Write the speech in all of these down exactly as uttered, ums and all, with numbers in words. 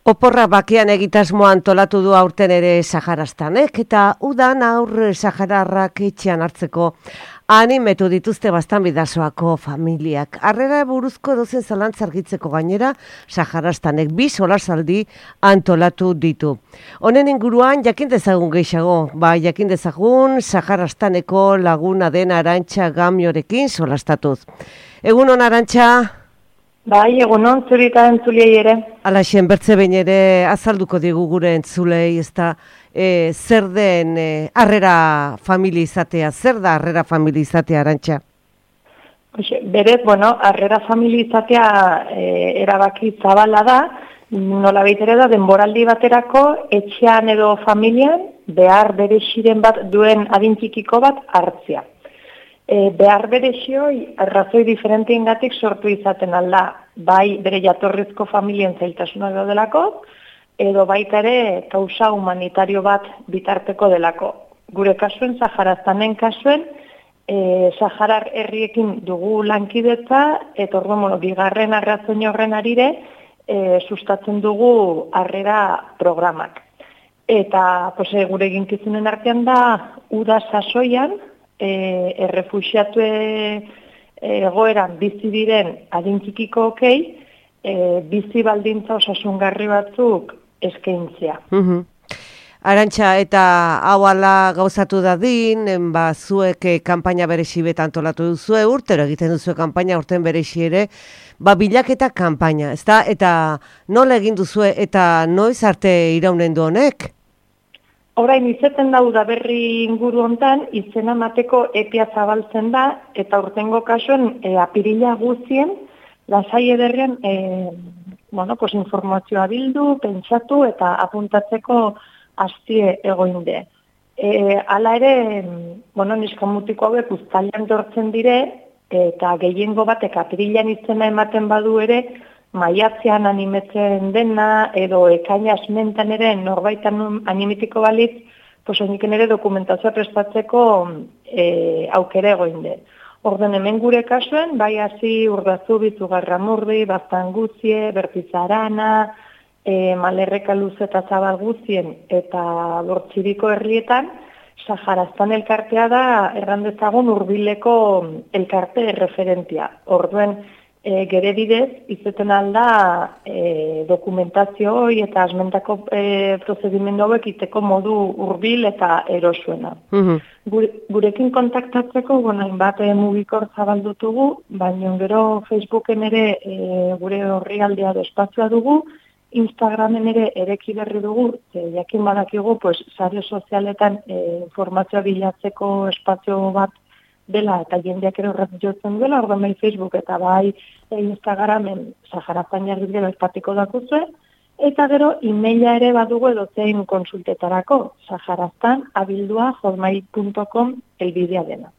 Oporra bakean egitasmoa antolatu du aurten ere Saharastanek eta udan aur sahararrak etxean hartzeko animetu dituzte Baztan Bidasoako familiak. Harrera buruzko edozen zalantza argitzeko gainera Saharastanek bi solasaldi antolatu ditu. Honen inguruan jakin dezagun gehiago, ba jakin dezagun Saharastaneko laguna den Arantxa Gamiorekin solastatuz. Egun on Arantxa. Bai, egunon, zuri eta entzuliei ere. Alaxen, bertze behin ere azalduko digu gure entzulei, ez da, e, zer den e, harrera familia izatea, zer da harrera familia izatea, Arantxa? Berez, bueno, harrera familia izatea e, erabaki zabala da, nola ere da, denboraldi baterako, etxean edo familian, behar bereziren bat duen adintxikiko bat hartzia. E, behar berezioi, arrazoi diferentiengatik sortu izaten alda, bai bere jatorrizko familien zailtasunak daudelako, edo baita ere kausa humanitario bat bitarteko delako. Gure kasuen, Saharastanen kasuen, e, Saharar herriekin dugu lankidetza, eta orduan, bueno, bigarren arrazoi horren arire, e, sustatzen dugu harrera programak. Eta pues, e, gure eginkizunen artean da, uda sasoian, E, errefuxiatue egoeran bizi diren adintxikiko okei, e, bizi baldintza osasungarri batzuk eskaintzea. Uh-huh. Arantxa, eta hau ala gauzatu dadin, ba, zuek e, kanpaina berezi bet antolatu duzue, urtero egiten duzue kanpaina, urten berezi ere, ba, bilaketa kanpaina, ezta? Eta nola egin duzue eta noiz arte iraunen du honek? Orain izeten da udaberri inguru hontan izena mateko epia zabaltzen da eta urtengo kasuen e, apirila guztien lasai ederrean e, bueno, pues informazioa bildu, pentsatu eta apuntatzeko hastie egoinde. E, hala ere, bueno, niskamutiko hauek uztailean dortzen dire eta gehiengo batek apirilan izena ematen badu ere maiatzean animetzen dena, edo ekaina asmentan ere norbaitan animetiko balitz, pues oiniken ere dokumentazioa prestatzeko e, aukere egoinde. Orden hemen gure kasuen, bai hasi Urdazubi, Zugarramurdi, Baztan Guzie, Bertizarana, e, Malerreka luze eta zabal guzien, eta Bortziriko herrietan, Saharastan elkartea da, errandezagun hurbileko elkarte referentia. Orduen, E, gere bidez, izeten alda e, dokumentazio hori eta asmentako e, prozedimendu hauek iteko modu hurbil eta erosuena. Uh-huh. Gure, gurekin kontaktatzeko, bueno, bat e, mugikor zabaldutugu, baina gero Facebooken ere e, gure horri aldea espazioa dugu, Instagramen ere ereki berri dugu, e, jakin badakigu, pues, sare sozialetan e, informazioa bilatzeko espazio bat dela eta jendeak ere horret jotzen duela, orduan bai Facebook eta bai Instagramen Saharastan jarri gero espatiko dakuzue, eta gero emaila ere badugu edozein konsultetarako, saharastan abildua hotmail puntu com elbidea dena.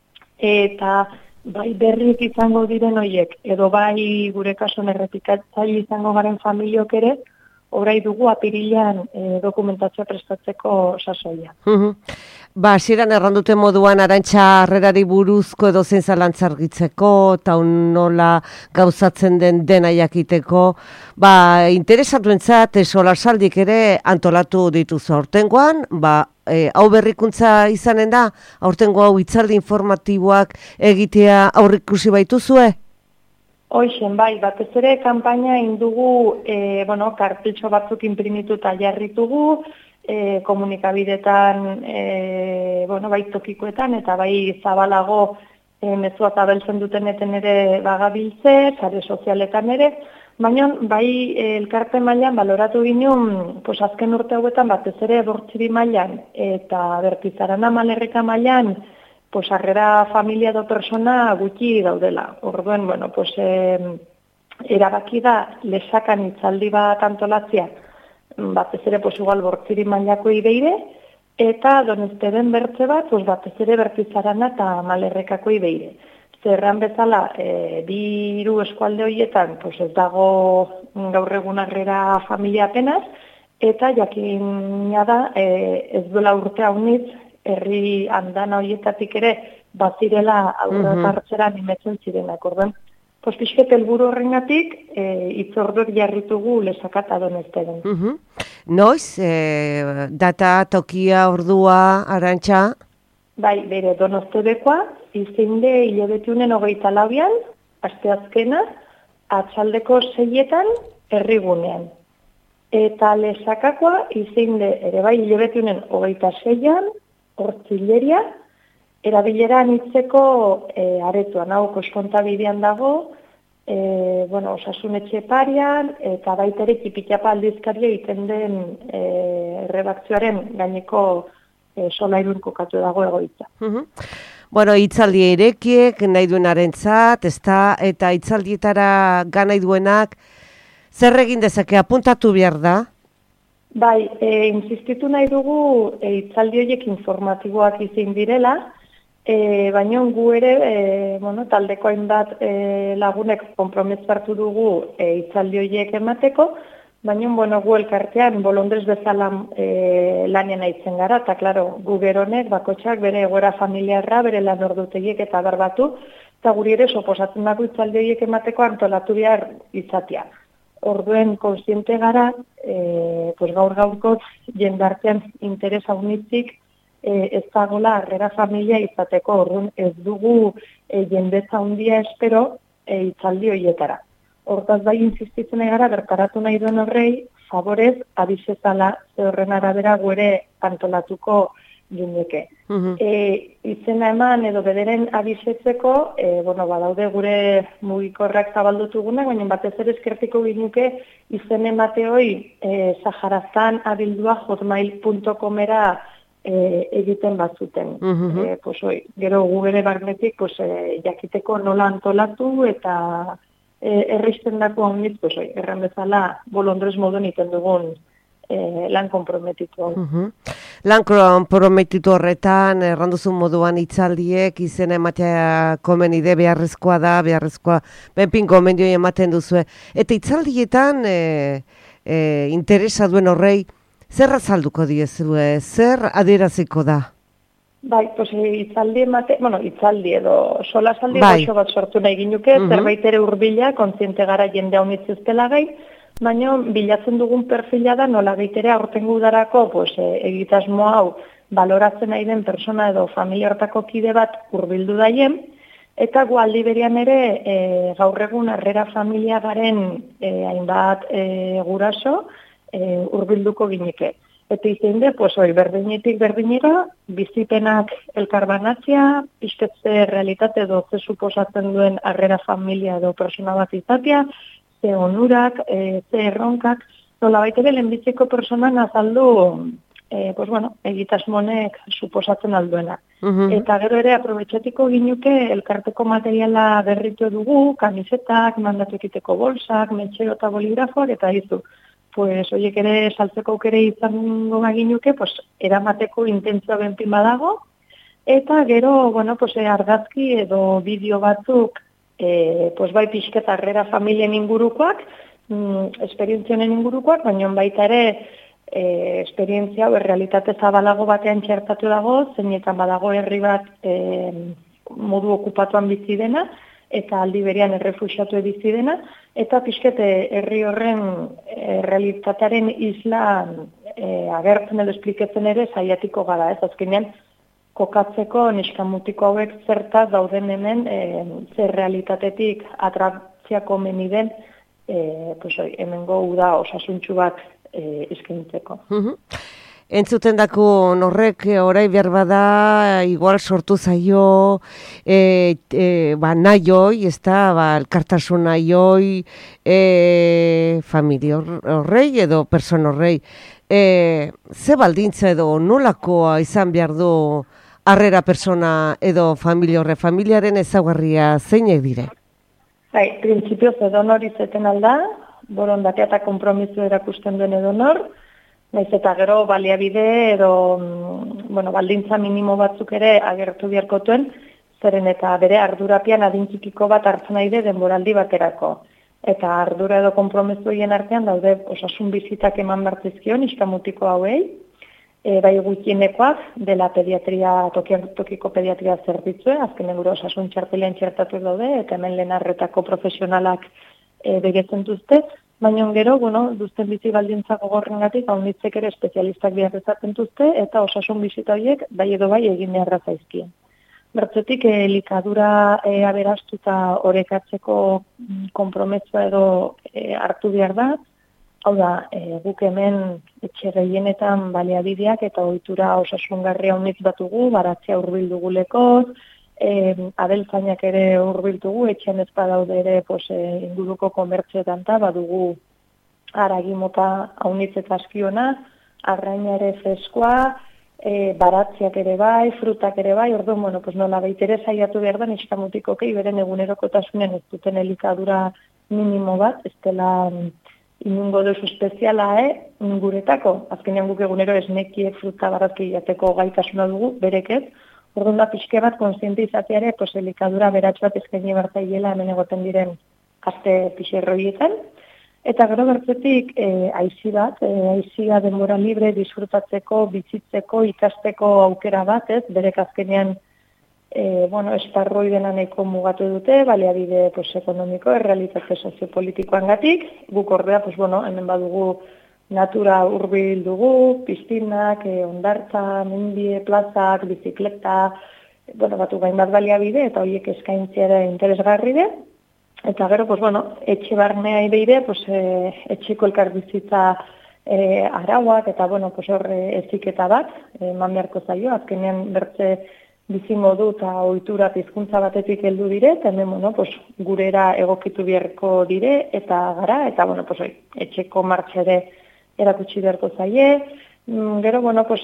Eta bai berriek izango diren horiek, edo bai gure kasuan errepikatzaile izango garen familiok ere, orai dugu apirilan e, dokumentazioa prestatzeko sasoia. Uh-huh. Ba, hasieran errandute moduan Arantxa harrerari buruzko edozein zalantza argitzeko, eta nola gauzatzen den dena jakiteko, ba, interesatuentzat solasaldik ere antolatu dituzu aurtengoan, ba, e, hau berrikuntza izanen da, aurtengo hau hitzaldi informatiboak egitea aurrikusi baituzue? Hoixen, bai, batez ere kanpaina indugu, e, bueno, kartiltxo batzuk imprimitu eta jarritugu, e, komunikabidetan, e, bueno, bai tokikoetan, eta bai zabalago e, mezua zabeltzen duteneten ere bagabiltze, sare sozialetan ere, baina bai e, elkarte mailan baloratu ginen, pues azken urte hauetan batez ere Bortziri mailan eta Bertizarana Malerreka mailan, pues harrera familia edo persona gutxi daudela. Orduen, bueno, pues eh, erabaki da lesakan hitzaldi bat antolatzea, batez ere, pues igual Bortziri mailako ibeire, eta Donesteren bertze bat, pues batez ere Bertizarana eta Malerrekako ibeire. Zerran bezala, e, bi hiru eskualde horietan, pues ez dago gaur egun harrera familia apenas, eta jakina da, e, ez duela urte haunitz, herri andana horietatik ere bazirela aurra hartzera animetzen zirenak. Orden, Pues pixket helburu horrengatik e, itzorduek jarritugu lesakata donesteren. Uh-huh. Noiz, e, data, tokia, ordua, arantxa? Bai, bere donostedekoa, izinde hilabetiunen hogeita labian, asteazkena, atxaldeko seietan, herrigunean. Eta lesakakoa, izinde ere bai hilabetiunen hogeita seian, hortzileria, erabilera anitzeko e, aretoan, hau koskontabidean dago, e, bueno, osasunetxe parian, eta baita ere kipitapa aldizkaria egiten den e, erredakzioaren gaineko e, solairun kokatu dago egoitza. Uh-huh. Bueno, hitzaldi irekiek, nahi duenarentzat, ezta, eta hitzaldietara ga nahi duenak, zer egin dezake apuntatu behar da? Bai, e, insistitu nahi dugu e, hitzaldi horiek informatiboak izin direla, e, baina gu ere, e, bueno, taldeko hainbat e, lagunek konprometsu hartu dugu e, hitzaldi horiek emateko, baina bueno, gu elkartean bolondrez bezala e, lanien aitzen gara, eta klaro, gu geronek, bakotxak bere egoera familiarra, bere lan ordutegiek eta barbatu, eta guri ere soposatzen dago hitzaldi horiek emateko antolatu behar izatea. Orduen konsiente gara, e, pues gaur gaurkoz jendartean interesa unitzik e, ez dagoela harrera familia izateko, orduan ez dugu e, jendetza handia espero e, hitzaldi horietara. Hortaz bai insistitzen gara bertaratu nahi duen horrei, favorez, abizezala, ze horren arabera guere antolatuko gineke. Uh-huh. E, izena eman edo bederen abizetzeko, e, bueno, badaude gure mugikorrak zabaldutugunak, baina batez ere eskertiko ginuke izen emateoi e, saharazan abildua hotmail punto comera e, egiten bazuten. Uh-huh. E, pues, oi, gero gu bere barnetik pues, e, jakiteko nola antolatu eta e, erristen dako honitz, pues, oi, erran bezala bolondrez moduen iten dugun e, lan konprometitu. Uh-huh. Lan konprometitu horretan, erranduzun moduan hitzaldiek, izena ematea komenide beharrezkoa da, beharrezkoa, benpin komendio ematen duzue. Eta hitzaldietan, e, e, interesa duen horrei, zer azalduko diezue, zer adieraziko da? Bai, pues hitzaldi emate, bueno, hitzaldi edo sola saldi bai. goxo bat sortu nahi ginuke, uh-huh. Zerbait ere hurbila, kontziente gara jende haunitzuztela gai, baina bilatzen dugun perfila da nola gaitere aurtengo udarako pues, e, egitasmo hau baloratzen nahi den persona edo familia hartako kide bat hurbildu daien, eta gu aldi berean ere e, gaur egun harrera familia garen e, hainbat e, guraso e, hurbilduko gineke. Eta izan de, pues, oi, berdinetik berdinera, bizipenak elkarbanatzea, pixketze realitate edo ze suposatzen duen harrera familia edo persona bat izatea, ze onurak, e, ze erronkak, nola baitere lehenbitzeko personan azaldu e, pues, bueno, egitasmonek suposatzen alduena. Uh-huh. Eta gero ere aprobetxatiko ginuke elkarteko materiala berritu dugu, kamisetak, mandatu ekiteko bolsak, metxero eta boligrafoak, eta dizu. Pues, oiek ere saltzeko aukere izango ginuke, pues, eramateko intentzioa benpin badago, eta gero, bueno, pues, argazki edo bideo batzuk, E, pues bai pixketa harrera familien ingurukoak, mm, esperientzionen ingurukoak, baina baita ere e, esperientzia hau errealitate zabalago batean txertatu dago, zeinetan badago herri bat e, modu okupatuan bizi dena, eta aldi berean errefuxiatu bizi dena, eta pixkete herri horren e, realitatearen isla e, agertzen edo espliketzen ere saiatiko gara, ez azkenean, kokatzeko neskamutiko hauek zertaz dauden hemen e, zer realitatetik atraptziako meniden e, pues, hemengo uda osasuntxu bat e, eskaintzeko. Uh-huh. Entzuten dako horrek orai behar bada, igual sortu zaio, e, e, ba, nahioi, ez da, ba, elkartasun nahioi, e, familia horrei edo person horrei. E, ze baldintza edo nolakoa izan behar du harrera persona edo familia horre, familiaren ezaugarria zeinek dire? Bai, printzipioz edonor izeten alda, borondatea eta konpromisu erakusten duen edonor, naiz eta gero baliabide edo bueno, baldintza minimo batzuk ere agertu biharkotuen, zeren eta bere ardurapian adintzikiko bat hartzen nahi de denboraldi baterako. Eta ardura edo konpromisu hien artean daude osasun bizitak eman bartizkion iskamutiko hauei, e, bai gutxienekoak dela pediatria, tokian, tokiko pediatria zerbitzue, azkenen gure osasun txartelean txertatu daude, eta hemen lehen arretako profesionalak e, begetzen duzte, baina gero, bueno, duzten bizi baldintzak gogorrengatik, haunitzek ere espezialistak behar ezaten duzte, eta osasun bizita horiek bai edo bai egin beharra zaizkien. Bertzetik, elikadura e, aberastuta orekatzeko konprometsua edo e, hartu behar da, hau da, e, guk hemen etxe gehienetan baliabideak eta ohitura osasungarria unitz batugu, baratzea hurbildugu e, abeltzainak ere hurbildugu, etxean ez badaude ere pues, e, inguruko komertzietan ta, badugu aragimota haunitz eta askiona, arraina ere freskoa, e, baratziak ere bai, frutak ere bai, orduan, bueno, pues nola baitere saiatu behar da, niskamutik okei, beren egunerokotasunen ez duten elikadura minimo bat, ez dela inungo dozu espeziala, eh, guretako. Azkenean guk egunero esnekiek fruta barazki jateko gaitasuna dugu, berek ez. Orduan da pixke bat konsiente izateare, pues, elikadura beratx bat eskaini bartaiela hemen egoten diren gazte pixerroietan. Eta gero bertzetik, eh, aizi bat, eh, aizia denbora libre, disfrutatzeko, bizitzeko, ikasteko aukera bat, ez, berek azkenean E, bueno, esparroi dena nahiko mugatu dute, baliabide pues, ekonomiko, errealitate soziopolitikoan gatik, guk ordea, pues, bueno, hemen badugu natura hurbil dugu, piztinak, e, ondartza, mendie, plazak, bizikleta, bueno, batu gain bat baliabide, eta horiek eskaintziara interesgarri de, eta gero, pues, bueno, etxe barnea ibeide, pues, e, etxeko elkarbizitza e, arauak, eta, bueno, pues, horre eziketa bat, eman beharko zaio, azkenean bertze bizimodu eta ohitura hizkuntza batetik heldu dire, eta hemen, bueno, pues, gurera egokitu beharko dire, eta gara, eta, bueno, pues, etxeko martxa ere erakutsi beharko zaie. Gero, bueno, pues,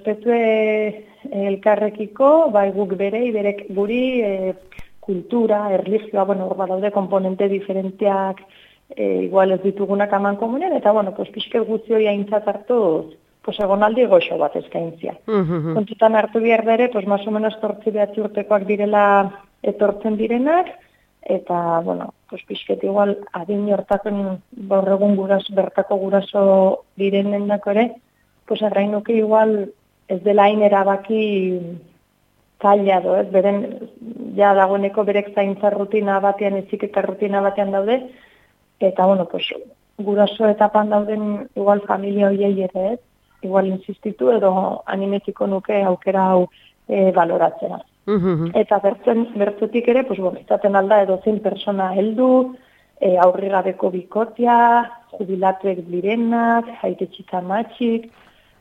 respetue elkarrekiko, bai guk berei, berek guri, e, kultura, erlijioa, bueno, hor badaude komponente diferenteak, e, igual ez ditugunak aman komunean, eta, bueno, pues, pixke guzti hori aintzat hartuz, pues egonaldi goxo bat eskaintzia. Mm-hmm. Kontutan hartu behar dere, pues más o menos tortzi behatzi urtekoak direla etortzen direnak, eta, bueno, pues pixket igual adin hortaken borregun guraso, bertako guraso direnen dako ere, pues arrainuke igual ez dela hain erabaki tailado, ez, beren, ja dagoeneko berek zaintza rutina batean, eziketa rutina batean daude, eta, bueno, pues guraso etapan dauden igual familia hoiei ere, ez, igual insistitu edo animetiko nuke aukera hau e, baloratzera. Mm-hmm. Eta bertzen, bertzetik ere, pues, bon, izaten alda edo zein persona heldu, e, aurri gabeko bikotia, jubilatuek direnak, haite txita matxik,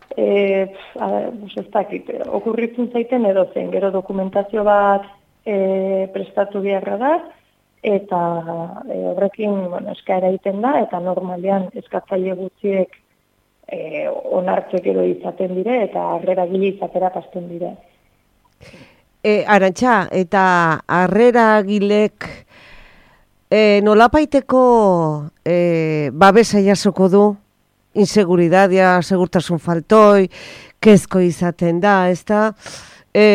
e, pues, ez dakit, okurritzen zaiten edo zen, gero dokumentazio bat e, prestatu beharra da, eta e, horrekin, bueno, eskaera egiten da, eta normalean eskatzaile gutxiek E, onartzek edo izaten dire, eta harrera gile izatera pasten dire. E, Arantxa, eta harrera gilek e, nolapaiteko e, babesa jasoko du, inseguridadia, segurtasun faltoi, kezko izaten da, ez da, e,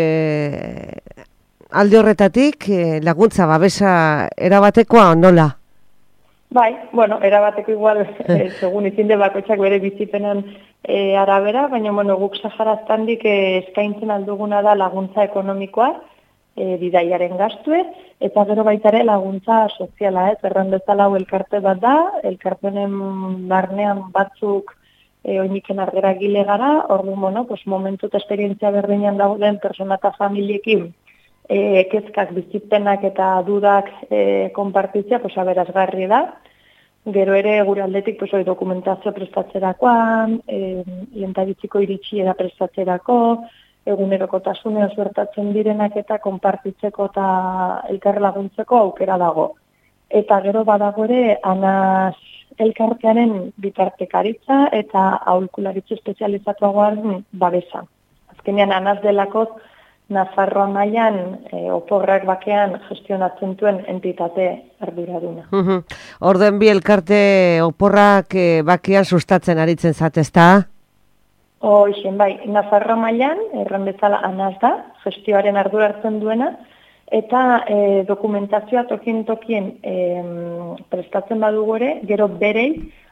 alde horretatik e, laguntza babesa erabatekoa nola? Bai, bueno, erabateko igual, eh, segun izinde bakoitzak bere bizipenan eh, arabera, baina, bueno, guk Saharaztandik eh, eskaintzen alduguna da laguntza ekonomikoa, eh, bidaiaren gastue, eta gero baitare laguntza soziala, ez, erran bezala hau elkarte bat da, elkartenen barnean batzuk eh, oiniken argera gile gara, orduan, bueno, pues, momentu eta esperientzia berdinean dauden persona eta familiekin, E, kezkak, bizipenak eta dudak e, konpartitzea, pues, aberazgarri da. Gero ere gure aldetik pues, dokumentazio prestatzerakoan, e, lentabitziko iritsiera prestatzerako, egunerokotasunean suertatzen direnak eta konpartitzeko eta elkar laguntzeko aukera dago. Eta gero badago ere anaz elkartearen bitartekaritza eta aholkularitza espezializatuagoan babesa. Azkenean anaz delakoz, Nafarroa mailan e, oporrak bakean gestionatzen duen entitate arduraduna. Uh-huh. Orden bi elkarte oporrak e, bakean sustatzen aritzen zatezta? Hoixen, bai, Nafarroa mailan, erran bezala anaz da, gestioaren ardura hartzen duena, eta e, dokumentazioa tokien tokien e, prestatzen badugu ere, gero berei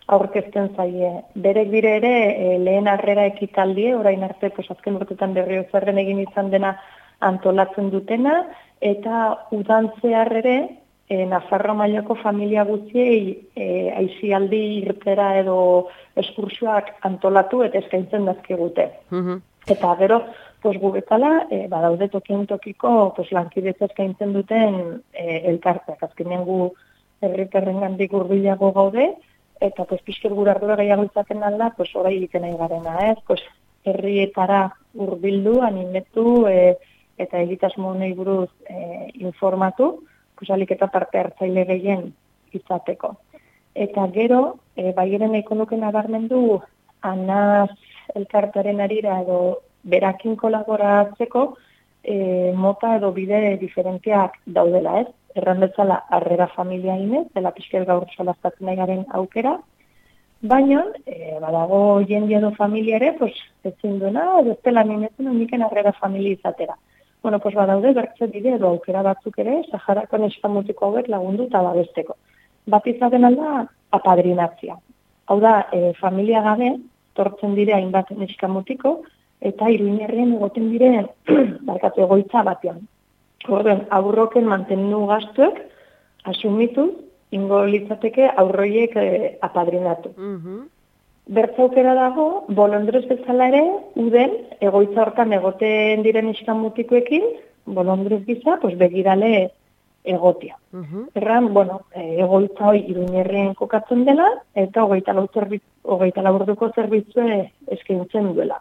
aurkezten zaie. Berek dire ere e, lehen harrera ekitaldie, orain arte pues, azken urtetan Berriozarren egin izan dena antolatzen dutena, eta udan zehar ere e, Nafarroa mailako familia guztiei e, aisialdi irtera edo eskursioak antolatu eta eskaintzen dazkigute. Mhm. Eta gero, pues, gu bezala, e, badaude tokien tokiko pues, lankidetza eskaintzen duten e, elkarteak. Azkenean gu herritarrengandik hurbilago gaude, eta pues, pixker gure ardura gehiago izaten alda, pues, orai egiten nahi garena, ez? Pues, herrietara hurbildu, animetu, e, eta egitasmo honei buruz e, informatu, pues, alik eta parte hartzaile gehien izateko. Eta gero, e, baieren nahiko nuke nabarmendu, anaz elkartearen arira edo berakin kolaboratzeko e, mota edo bide diferenteak daudela, ez? Erran bezala harrera familia inez, dela pixkel gaur solaztatzen nahi garen aukera, baina, e, badago jende edo familia ere, pues, ezin duena, edo ez dela nimetzen uniken harrera familia izatera. Bueno, pues, badaude bertze bide edo aukera batzuk ere, Saharako neskamutiko hauek lagundu eta babesteko. Bat izaten alda, apadrinatzia. Hau da, e, familia gabe, tortzen dire hainbat neskamutiko, eta Iruñerrien egoten diren, barkatu egoitza batean. Orden, aurroken mantenu gastuek, asumitu, ingo litzateke aurroiek e, apadrinatu. Mhm. Bertza aukera dago, bolondrez bezala ere, uden, egoitza hortan egoten diren iskamutikoekin, bolondrez gisa, pues, begirale egotia. Mhm. Erran, bueno, egoitza hoi Iruñerrien kokatzen dela, eta hogeita lau zerbitzu, hogeita lau orduko zerbitzue eskaintzen duela.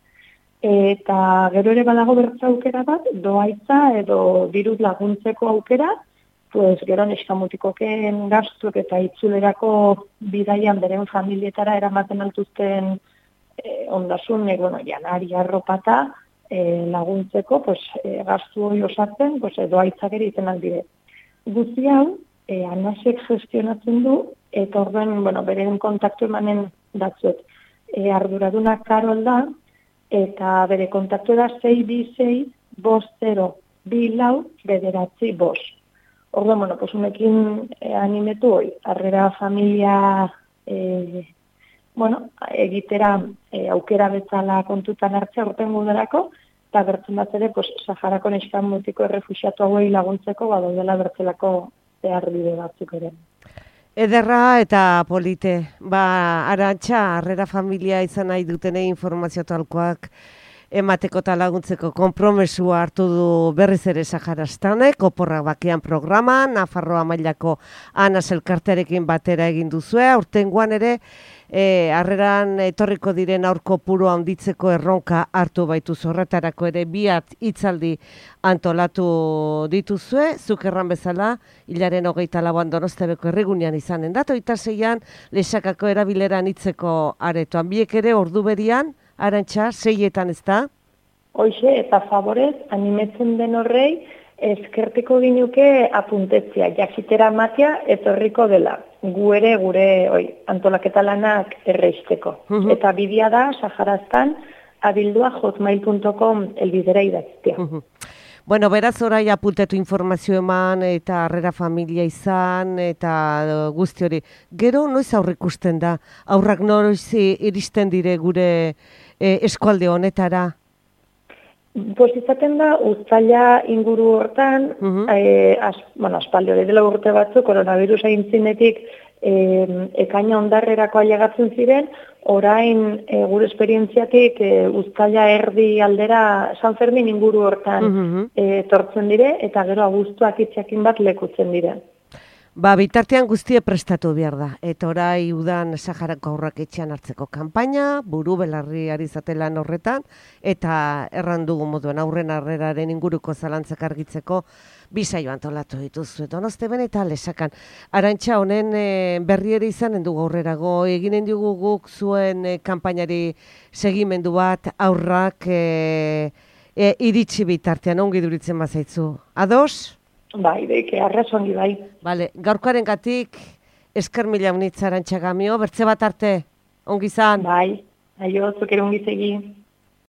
Eta gero ere badago bertza aukera bat, doaitza edo diruz laguntzeko aukera, pues gero neskamutikoken gastuek eta itzulerako bidaian beren familietara eramaten altuzten eh, ondasunek, bueno, janari arropata eh, laguntzeko, pues eh, gastu hori osatzen, pues doaitzak ere iten aldire. Guzti hau, eh, anasek gestionatzen du, eta orduan, bueno, beren kontaktu emanen datzuet. Eh, arduraduna Karol da, eta bere kontaktu da sei bi sei bost zero bi lau bederatzi bost. Orduan, bueno, pues unekin eh, animetu hoi, harrera familia eh, bueno, egitera eh, aukera bezala kontutan hartzea urten gudarako, eta bertzen bat ere, pues, Saharako neskamutiko errefuxiatu hauei laguntzeko, badaudela bertzelako behar bide batzuk ere. Ederra eta polite, ba, Arantxa, harrera familia izan nahi dutenei informazio talkoak emateko eta laguntzeko konpromesua hartu du berriz ere Saharastanek, Oporrak Bakean programa, Nafarroa mailako Anas elkartearekin batera egin duzue, aurtengoan ere, E, harreran etorriko diren aurko puro handitzeko erronka hartu baitu zorretarako ere biat hitzaldi antolatu dituzue, zuk erran bezala, hilaren hogeita lauan Donostebeko herrigunean izanen dat, hogeita seian Lexakako erabileran hitzeko aretoan. Biek ere ordu berian, Arantxa, seietan ez da? Hoxe, eta favorez, animetzen den horrei, eskertiko ginuke apuntetzia, jakitera matia etorriko dela. Gu ere gure oi, antolaketa lanak erreizteko. Uh-huh. Eta bidea da, Saharastan, abildua hotmail punto com elbidera idatzia. Uh-huh. Bueno, beraz orai apuntetu informazio eman eta harrera familia izan eta guzti hori. Gero noiz aurrikusten da? Aurrak noiz iristen dire gure eh, eskualde honetara? Pues izaten da, uztaila inguru hortan, uh-huh. eh, as, bueno, aspaldi hori dela urte batzu, koronavirusa intzinetik eh, ekaina ondarrerako ailegatzen ziren, orain eh, gure esperientziatik eh, uztaila erdi aldera San Fermin inguru hortan uh-huh. eh, tortzen dire, eta gero abuztuak itxakin bat lekutzen dire. Ba, bitartean guztie prestatu behar da. Eta orai udan Saharako aurrak etxean hartzeko kanpaina, buru belarri ari zatelan horretan, eta errandugu moduen aurren harreraren inguruko zalantzak argitzeko bisaio antolatu dituzu. Donosteben eta Lexakan. Arantxa, honen e, berri ere izanen dugu aurrerago, eginen dugu guk zuen e, kanpainari segimendu bat aurrak e, e, iritsi bitartean, ongi duritzen bazaitzu. Ados? Bai, deike, arrazongi bai. Bale, gaurkoaren gatik, esker mila unitza Arantxa Gamio, bertze bat arte, ongi zan? Bai, aio, zuk ere ongi segi.